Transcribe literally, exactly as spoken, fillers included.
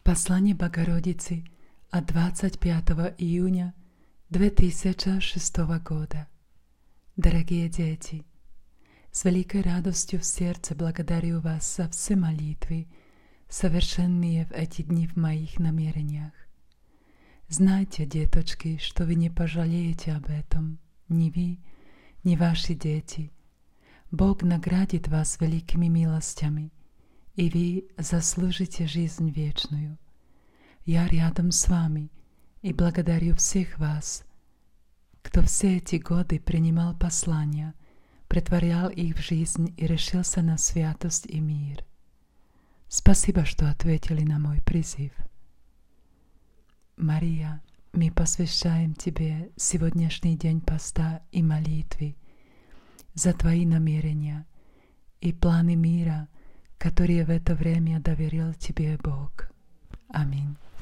Послание Богородицы от двадцать пятого июня две тысячи шестого года. Дорогие дети, с великой радостью в сердце благодарю вас за все молитвы, совершенные в эти дни в моих намерениях. Знайте, деточки, что вы не пожалеете об этом, ни вы, ни ваши дети. Бог наградит вас великими милостями, и вы заслужите жизнь вечную. Я рядом с вами и благодарю всех вас, кто все эти годы принимал послания, претворял их в жизнь и решился на святость и мир. Спасибо, что ответили на мой призыв. Мария, мы посвящаем Тебе сегодняшний день поста и молитвы за Твои намерения и планы мира, которые в это время доверил Тебе Бог. Аминь.